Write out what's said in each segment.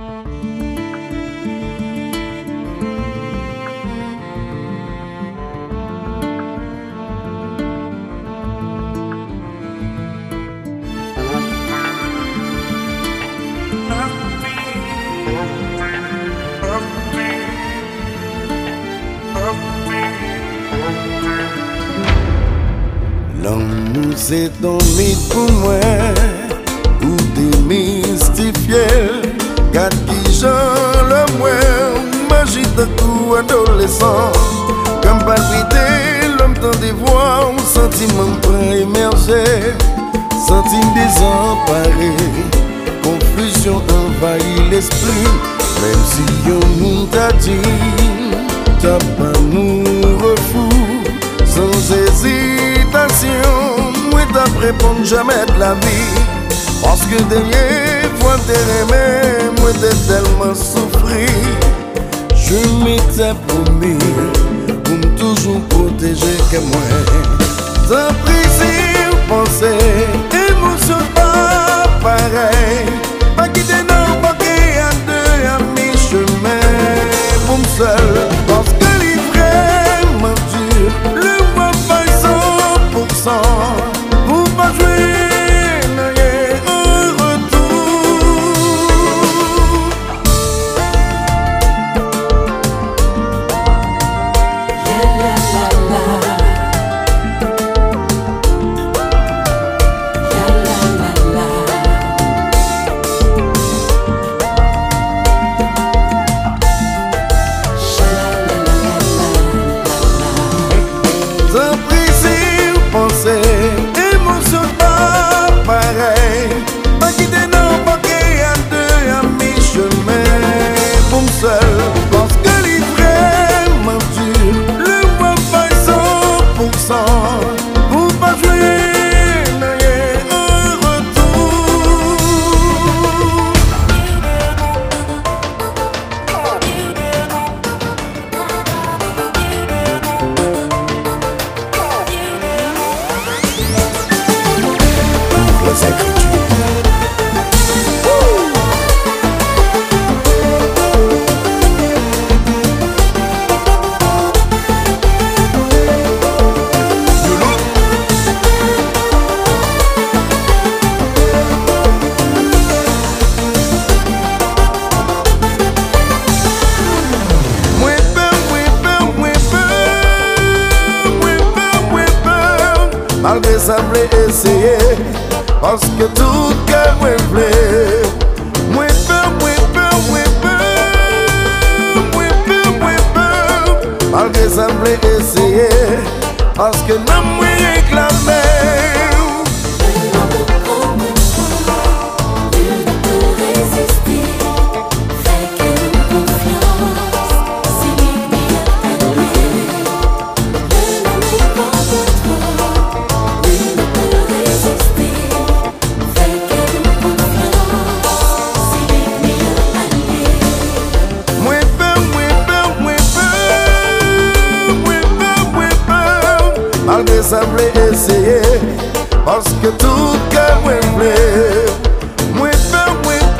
L'amour c'est ton mythe pour moi, ou démystifié. Garde qui j'en le moins, magie de tout adolescent. Comme palpiter, l'homme t'en dévoie, un sentiment prend émerger. Sentiment désemparé, confusion envahit l'esprit. Même si on nous t'a dit, t'as pas nous refou. Sans hésitation, moi t'as répondre jamais de la vie. Parce que derrière, fois t'es aimé, moi t'es tellement souffri. Je m'étais promis, pour me toujours protéger que moi. T'as pris si penser, émotion pas pareil. Pas quitter non, pas qu'il y a deux à mi-chemin. Pour me seul, parce que l'ivraie m'a dur. Pour pas jouer, n'ayez un retour. Émotion pas pareil. Pas quitter non, pas qu'il y a deux à mi-chemin. Pour me seul, parce que l'ivraie m'a dur. Le voix pas 100%. Pour pas jouer, n'ayez un retour. Malgré ça, je essayer, parce que tout cœur me plaît. Moi peur, malgré ça, je essayer, parce que non, moi réclamé. Malgré ça, je essayer, parce que tout cœur me plaît. Moi peur,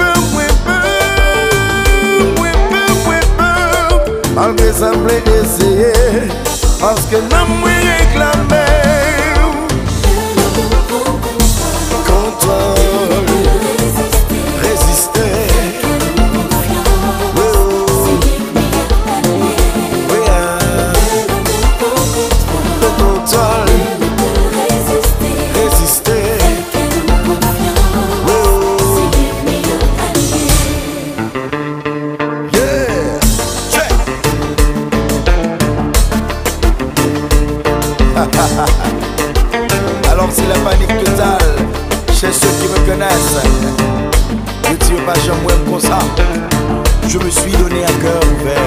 malgré ça, je essayer, parce que non, moi réclamé. Contrôle, résister. Alors c'est la panique totale chez ceux qui me connaissent. Je tire pas jamais comme ça. Je me suis donné un cœur ouvert.